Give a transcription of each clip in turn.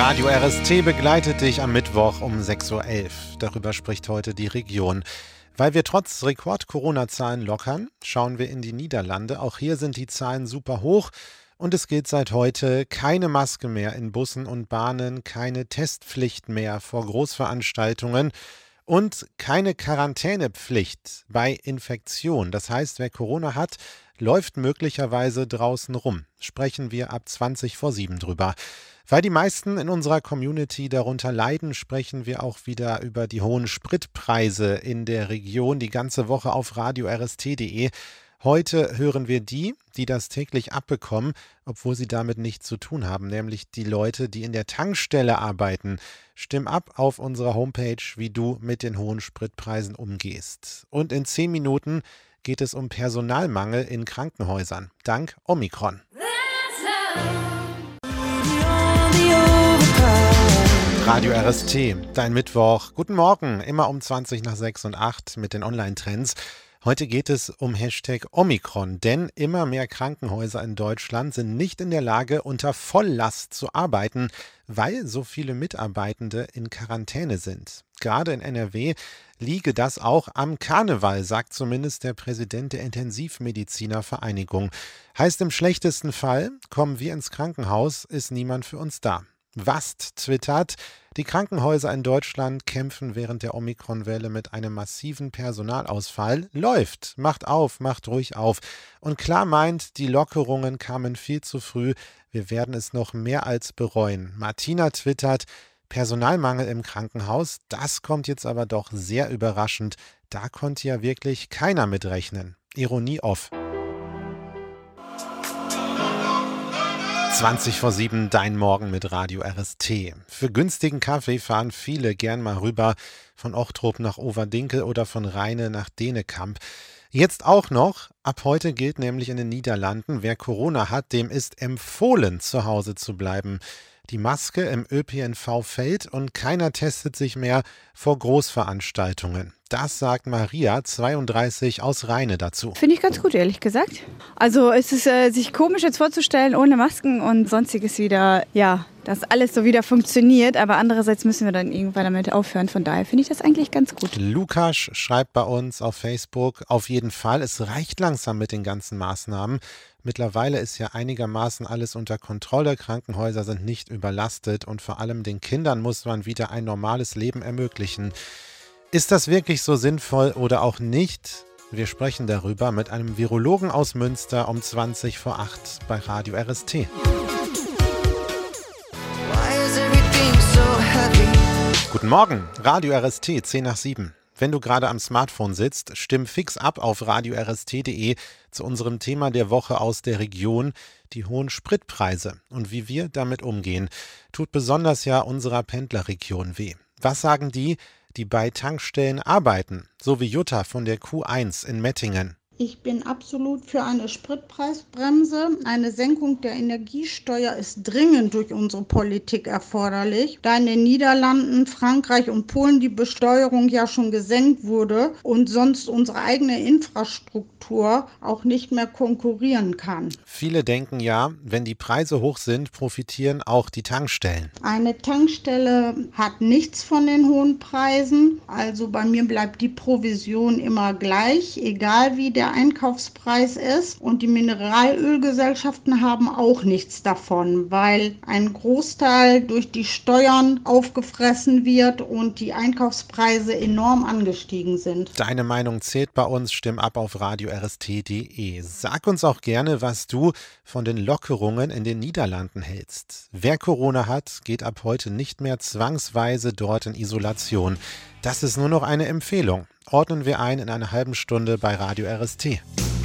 Radio RST begleitet dich am Mittwoch um 6.11 Uhr. Darüber spricht heute die Region. Weil wir trotz Rekord-Corona-Zahlen lockern, schauen wir in die Niederlande. Auch hier sind die Zahlen super hoch. Und es gilt seit heute keine Maske mehr in Bussen und Bahnen, keine Testpflicht mehr vor Großveranstaltungen und keine Quarantänepflicht bei Infektion. Das heißt, wer Corona hat, läuft möglicherweise draußen rum. Sprechen wir ab 7:20 drüber. Weil die meisten in unserer Community darunter leiden, sprechen wir auch wieder über die hohen Spritpreise in der Region, die ganze Woche auf radio-rst.de. Heute hören wir die das täglich abbekommen, obwohl sie damit nichts zu tun haben, nämlich die Leute, die in der Tankstelle arbeiten. Stimm ab auf unserer Homepage, wie du mit den hohen Spritpreisen umgehst. Und in 10 Minuten geht es um Personalmangel in Krankenhäusern, dank Omikron. Radio RST, dein Mittwoch. Guten Morgen, immer um 6:20 und 8 mit den Online-Trends. Heute geht es um Hashtag Omikron, denn immer mehr Krankenhäuser in Deutschland sind nicht in der Lage, unter Volllast zu arbeiten, weil so viele Mitarbeitende in Quarantäne sind. Gerade in NRW liege das auch am Karneval, sagt zumindest der Präsident der Intensivmedizinervereinigung. Heißt im schlechtesten Fall, kommen wir ins Krankenhaus, ist niemand für uns da. Wast twittert, die Krankenhäuser in Deutschland kämpfen während der Omikron-Welle mit einem massiven Personalausfall. Läuft, macht auf, macht ruhig auf. Und klar meint, die Lockerungen kamen viel zu früh. Wir werden es noch mehr als bereuen. Martina twittert, Personalmangel im Krankenhaus, das kommt jetzt aber doch sehr überraschend. Da konnte ja wirklich keiner mitrechnen. Ironie off. 7:20, dein Morgen mit Radio RST. Für günstigen Kaffee fahren viele gern mal rüber von Ochtrup nach Overdinkel oder von Rheine nach Denekamp. Jetzt auch noch, ab heute gilt nämlich in den Niederlanden, wer Corona hat, dem ist empfohlen, zu Hause zu bleiben. Die Maske im ÖPNV fällt und keiner testet sich mehr vor Großveranstaltungen. Das sagt Maria, 32, aus Rheine dazu. Finde ich ganz gut, ehrlich gesagt. Also es ist sich komisch jetzt vorzustellen, ohne Masken und sonstiges wieder, dass alles so wieder funktioniert. Aber andererseits müssen wir dann irgendwann damit aufhören. Von daher finde ich das eigentlich ganz gut. Lukas schreibt bei uns auf Facebook, auf jeden Fall, es reicht langsam mit den ganzen Maßnahmen. Mittlerweile ist ja einigermaßen alles unter Kontrolle, Krankenhäuser sind nicht überlastet und vor allem den Kindern muss man wieder ein normales Leben ermöglichen. Ist das wirklich so sinnvoll oder auch nicht? Wir sprechen darüber mit einem Virologen aus Münster um 7:20 bei Radio RST. Guten Morgen, Radio RST, 6:10. Wenn du gerade am Smartphone sitzt, stimm fix ab auf radio-rst.de zu unserem Thema der Woche aus der Region, die hohen Spritpreise und wie wir damit umgehen. Tut besonders ja unserer Pendlerregion weh. Was sagen die bei Tankstellen arbeiten, so wie Jutta von der Q1 in Mettingen? Ich bin absolut für eine Spritpreisbremse. Eine Senkung der Energiesteuer ist dringend durch unsere Politik erforderlich, da in den Niederlanden, Frankreich und Polen die Besteuerung ja schon gesenkt wurde und sonst unsere eigene Infrastruktur auch nicht mehr konkurrieren kann. Viele denken ja, wenn die Preise hoch sind, profitieren auch die Tankstellen. Eine Tankstelle hat nichts von den hohen Preisen. Also bei mir bleibt die Provision immer gleich, egal wie der Einkaufspreis ist. Und die Mineralölgesellschaften haben auch nichts davon, weil ein Großteil durch die Steuern aufgefressen wird und die Einkaufspreise enorm angestiegen sind. Deine Meinung zählt bei uns, stimm ab auf radio-rst.de. Sag uns auch gerne, was du von den Lockerungen in den Niederlanden hältst. Wer Corona hat, geht ab heute nicht mehr zwangsweise dort in Isolation. Das ist nur noch eine Empfehlung. Ordnen wir ein in einer halben Stunde bei Radio RST.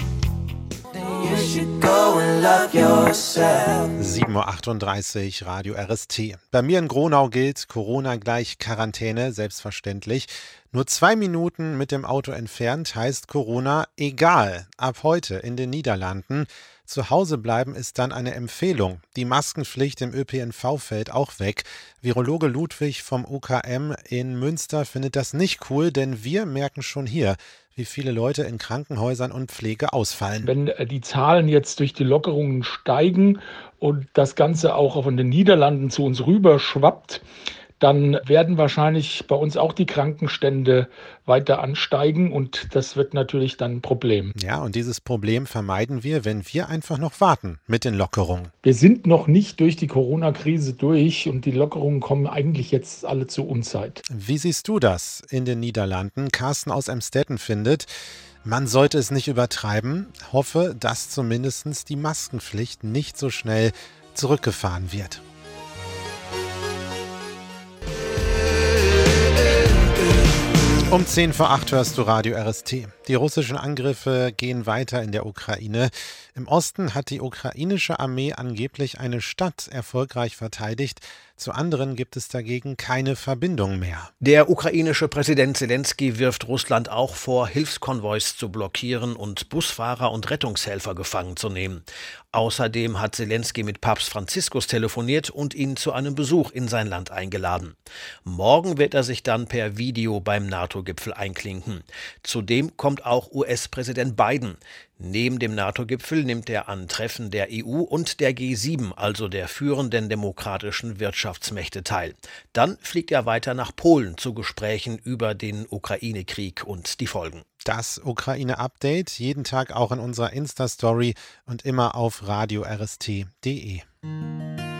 7:38 Uhr, Radio RST. Bei mir in Gronau gilt Corona gleich Quarantäne, selbstverständlich. Nur 2 Minuten mit dem Auto entfernt heißt Corona egal. Ab heute in den Niederlanden. Zu Hause bleiben ist dann eine Empfehlung. Die Maskenpflicht im ÖPNV fällt auch weg. Virologe Ludwig vom UKM in Münster findet das nicht cool, denn wir merken schon hier, wie viele Leute in Krankenhäusern und Pflege ausfallen. Wenn die Zahlen jetzt durch die Lockerungen steigen und das Ganze auch von den Niederlanden zu uns rüber schwappt, dann werden wahrscheinlich bei uns auch die Krankenstände weiter ansteigen und das wird natürlich dann ein Problem. Ja, und dieses Problem vermeiden wir, wenn wir einfach noch warten mit den Lockerungen. Wir sind noch nicht durch die Corona-Krise durch und die Lockerungen kommen eigentlich jetzt alle zur Unzeit. Wie siehst du das in den Niederlanden? Carsten aus Emstetten findet, man sollte es nicht übertreiben. Hoffe, dass zumindest die Maskenpflicht nicht so schnell zurückgefahren wird. Um 7:10 hörst du Radio RST. Die russischen Angriffe gehen weiter in der Ukraine. Im Osten hat die ukrainische Armee angeblich eine Stadt erfolgreich verteidigt. Zu anderen gibt es dagegen keine Verbindung mehr. Der ukrainische Präsident Selenskyj wirft Russland auch vor, Hilfskonvois zu blockieren und Busfahrer und Rettungshelfer gefangen zu nehmen. Außerdem hat Selenskyj mit Papst Franziskus telefoniert und ihn zu einem Besuch in sein Land eingeladen. Morgen wird er sich dann per Video beim NATO-Gipfel einklinken. Zudem kommt auch US-Präsident Biden. Neben dem NATO-Gipfel nimmt er an Treffen der EU und der G7, also der führenden demokratischen Wirtschaftsmächte, teil. Dann fliegt er weiter nach Polen zu Gesprächen über den Ukraine-Krieg und die Folgen. Das Ukraine-Update jeden Tag auch in unserer Insta-Story und immer auf radio-rst.de.